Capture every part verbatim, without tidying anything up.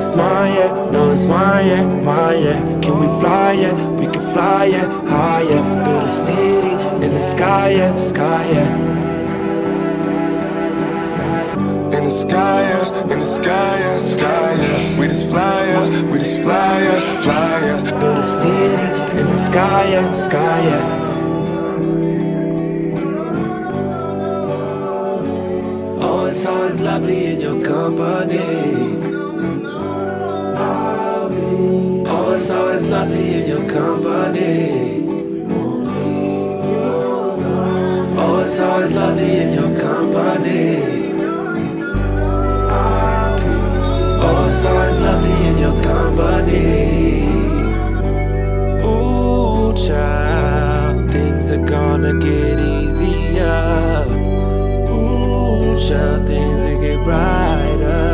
it's mine, yeah. No, it's mine, yeah, mine, yeah. Can we fly, yeah? We can fly, yeah, higher. Build a city in the sky, yeah, sky, yeah. In the sky, yeah, in the sky, yeah, sky, yeah. We just fly, yeah, we just fly, yeah, fly, yeah. Build a city in the sky, yeah, sky, yeah. Oh, it's always lovely in your company. Oh, it's always lovely in your company. Oh, it's always lovely in your company. Oh, it's always lovely in your company. Ooh, child, things are gonna get easier. Ooh, child, things will get brighter.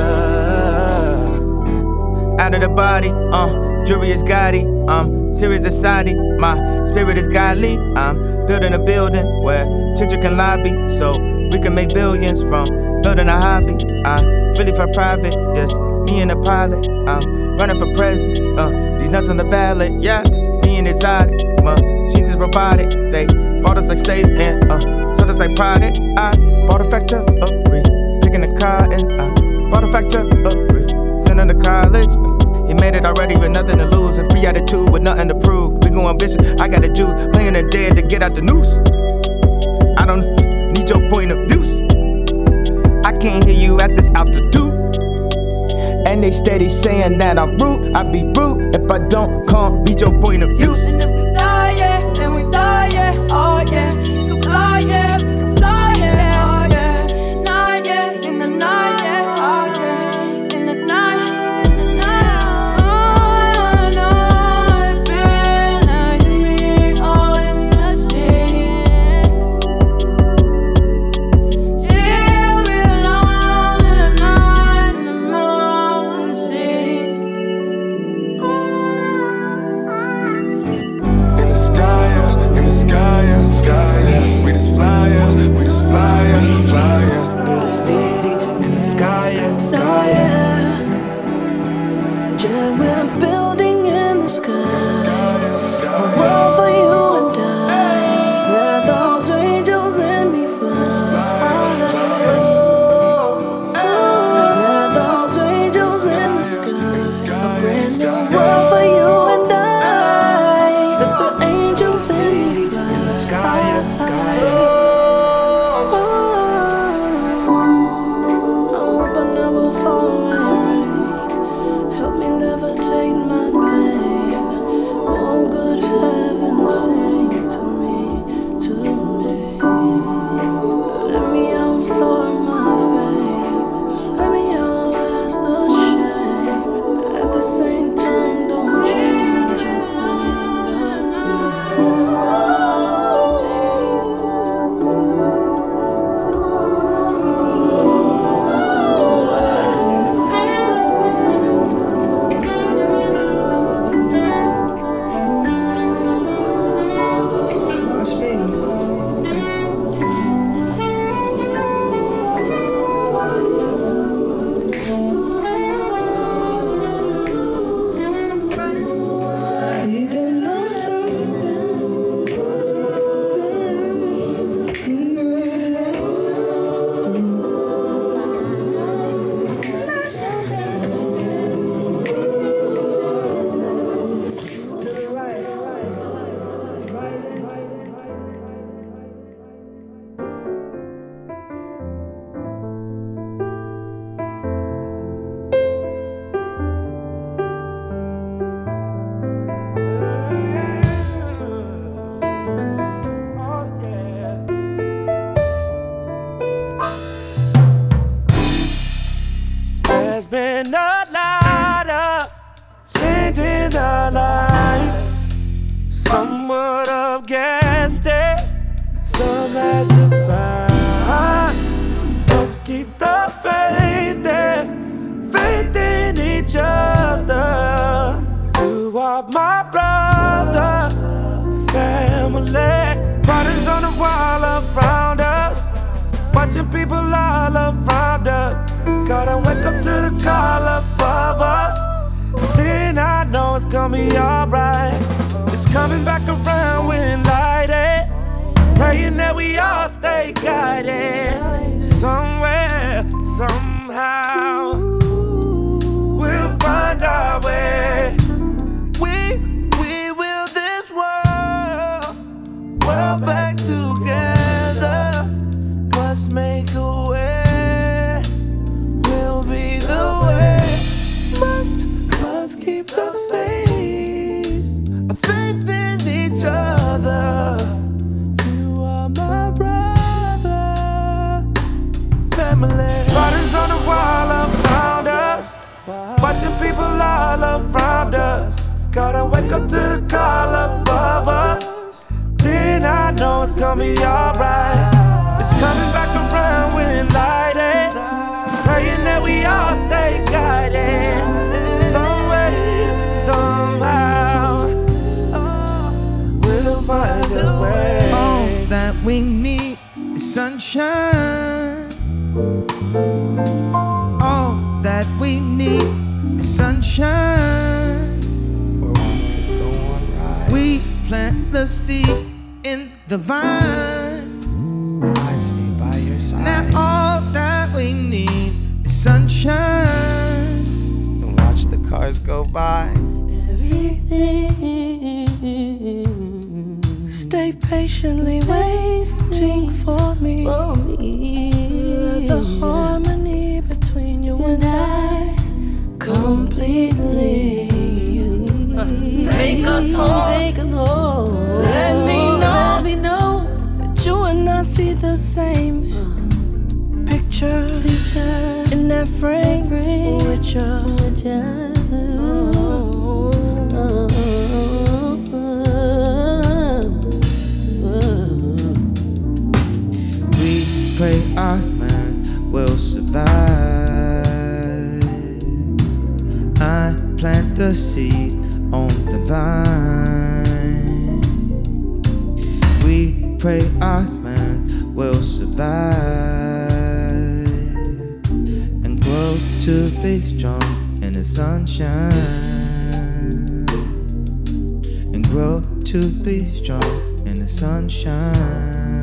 Out of the body, uh, jewelry is gaudy, um, serious society, my spirit is godly. I'm building a building where children can lobby, so we can make billions from building a hobby. I'm really for private, just me and the pilot. I'm running for president, uh, these nuts on the ballot, yeah. Me and exotic, machines is robotic. They bought us like slaves and uh, sold us like product. I bought a factory, picking the car and I bought a factory, sending to college. He made it already with nothing to lose, a free attitude with nothing to prove. We go ambition, I got a Jew playing the dead to get out the noose. I don't need your point of view. I can't hear you at this altitude. And they steady saying that I'm rude. I be rude if I don't come meet your point of view. And if we die, yeah, then we die, yeah, oh yeah. We can fly, yeah, we can fly, yeah, oh yeah. Night, yeah, in the night, yeah, oh yeah. In the night, in the night, oh, no, it feel like me, all in the city. Yeah, we alone in the night, in the mall, in the city. In the sky, yeah, in the sky, yeah, sky, yeah. We just fly, yeah, we just fly, yeah, fly, yeah. Build a city in the sky, yeah, sky, yeah. Yeah, we're building in the sky. Sky, yeah, sky, A yeah. world for you and I. Let those angels in me fly. Let those angels in the sky. A brand new world for you and I. Let the angels in me fly. Sky, yeah, sky, yeah. I hope I never fall like rain. Help me levitate my pain. Oh, good heaven, sing to me, to me. Let me outsoar my fame. Let me outlast the shame. At the same time, don't change a There's been a lot of changing our lives. Some would have guessed it, some had to find. Let's keep the faith and faith in each other. You are my brother, family. Writings on the wall around us, watching people all around us. Gotta wake up to the call above above us, then I know it's gonna be alright. It's coming back around when lighted, praying that we all stay guided. Somewhere, somehow, we'll find our way. We, we will this world, world back together. Must make a way, we'll be the way. Must, must keep the faith, a faith in each other. You are my brother, family. Writings on the wall around us, watching people all around us. Gotta wake up to the call above us, then I know it's gonna be alright. It's coming back around when lighted, praying that we all stay guided. Some way, somehow, we'll find a way. All that we need is sunshine. All that we need is sunshine. We plant the seed in the vine. I'd stay by your side. Now all that we need is sunshine. And watch the cars go by. Everything. Stay patiently waiting for me. For me. The harmony between you and I completely. Make us whole. Make us whole. Let me know. Let me know that you and I see the same picture, picture in that frame, frame with you. With you. Oh, oh, oh, oh. We pray our man will survive. I plant the seed on the vine. We pray our man will survive and grow to be strong in the sunshine. And grow to be strong in the sunshine.